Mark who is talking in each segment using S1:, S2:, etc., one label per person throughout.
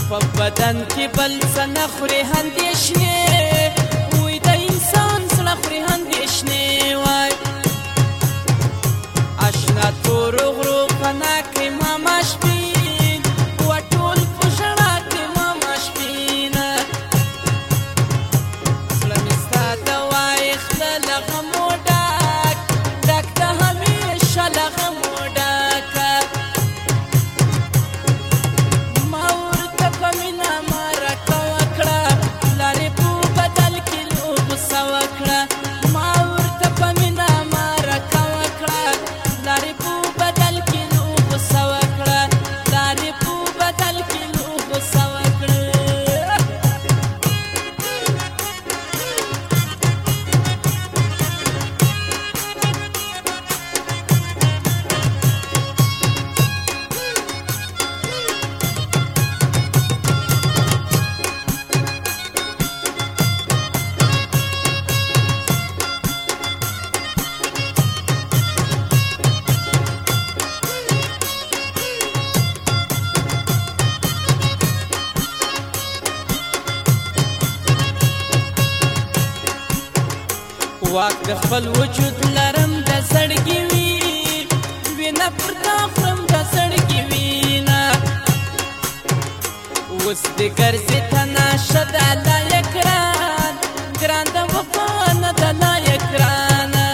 S1: په بدن کې بل څه نه خوري اندېښنې وای د انسان زړه خوري اندېښنې وای اشنا تورو غرو پناه کې ماما شپین و ټول په ژړا کې ماما شپینه زړه مې ستا د وایښته له غمو ډک ډک د همیشه له غمو ډکه ما ورته په مینه مرکه وکړه لارې په بدل کې لږ غوسه وکړه ما ورته په مینه مرکه وکړه لارې په بدل کې لږ غوسه وکړه لارې په بدل کې لږ غوسه وکړه واک د خپل وجود لرم د زړګي وي وینه پر تا خورم د زړګي وینه اوس دې ګرځې تناشه د لایق ګران ګران د وفا نه د لایق ګرانه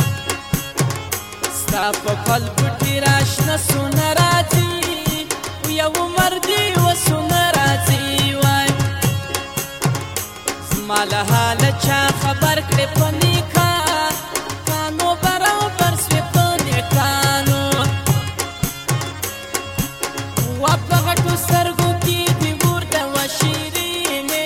S1: ستا په پل بوټي راشنه سونه راځي یو عمر دې وسونه راځي وای زما له حاله چا خبر کړې په نیکه کانو برابر سوې په نیکانو وا په غټو سترګو کې دې ورته وه شیرینې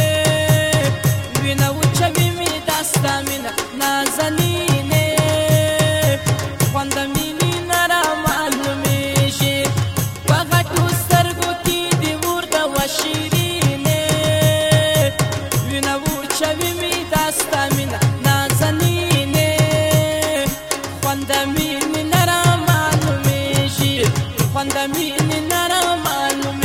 S1: وینه وچوي مې دا ستا مینه نازنینې خوند د مینې نه رامعلومېږي په غټو سترګو کې دې ورته وه شیرینې وینه وچوي مې دا ستا مینه نازنینې خوند د مینې نه رامعلومېږي خوند د مینې نه رامعلومېږي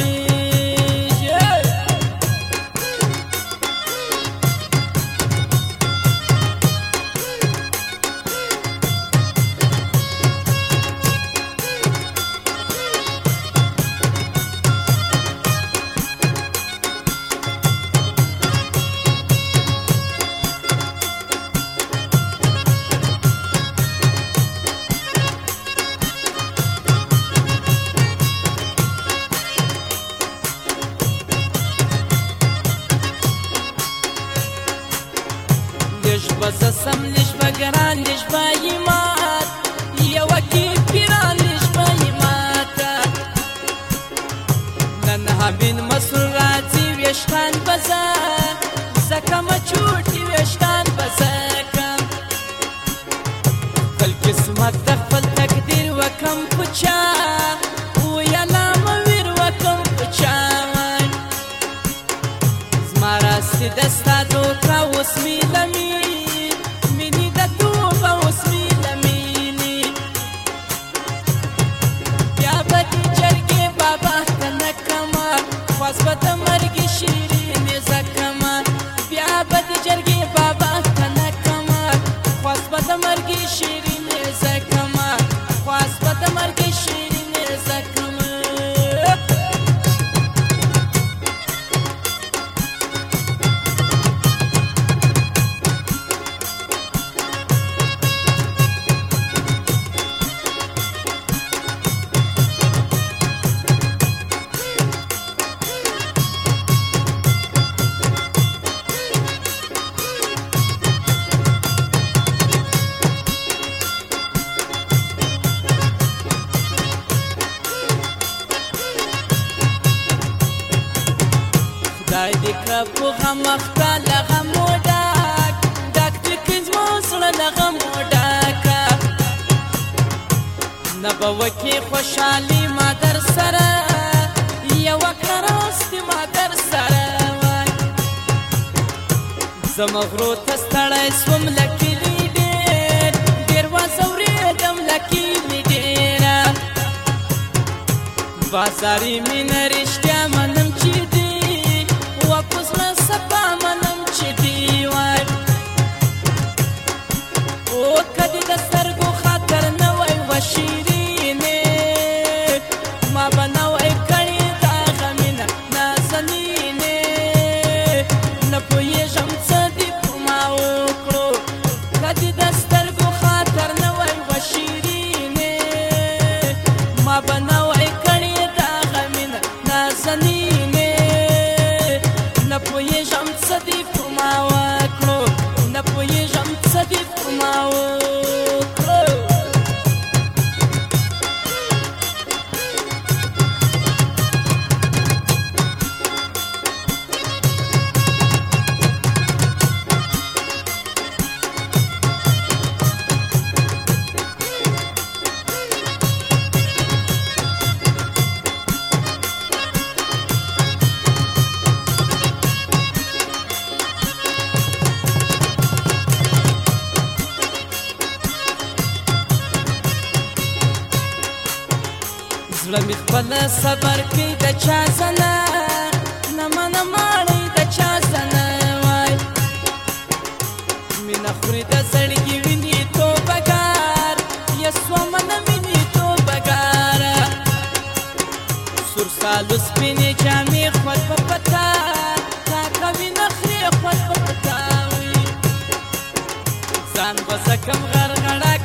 S1: لږ به زه سم لږ به ګران لږ به یې مات یوه کې پیران لږ به یې ماته نن همین مسرور راځي ویښتان به زه کمه چوټي ویښتان به زه کم خپل قسمت د خپل تقدیر وکم په چا ویله مه ویر وکم په چا زما راستي د ستا دوکه اوس مې لمي مینې د توبه اوس مې لمینې بیا به دې جرګې بابا ته نه کمه خواست به د مرګې شیرینې زه کمه بیا به دې جرګې بابا ته نه کمه خواست به د مرګې شیرینې زه کمه خواست به د مرګې شیرینې زه کمه خدای دې کړه په غم اخته له غمو ډک ډک چې کړي زما زړه له غمو ډکه نه به وکړې خوشحالي ما در سره یوه کړه راستي ما در سره وای زه مغرو ته ستړی سوم له کلي ډېر ډېر وځورېدم له کلي ډېره بازاري مینه رښتیا منم چې او کدی د سترګو خاطر نه وای و شیرینې ما به نه وای کړې دا غمینه نازنینې نه پوهېږم څه دې په ما وکړو کدی د سترګو خاطر نه وای و شیرینې ما به نه وای کړې دا غمینه نازنینې نه پوهېږم څه دې په ما وکړو نه پوهېږم څه دې په ما وکړو زړه مې خپله صبر کوي د چا زنه نه منه ماړی د چا زنه وای مینه خوري د زړګي ویني توبهګار یسومه نه ویني توبهګاره سور سالو سپینې جامې خود په پتا تا کوي نخرې خود په پتا وي ځان به زه کم غرغړه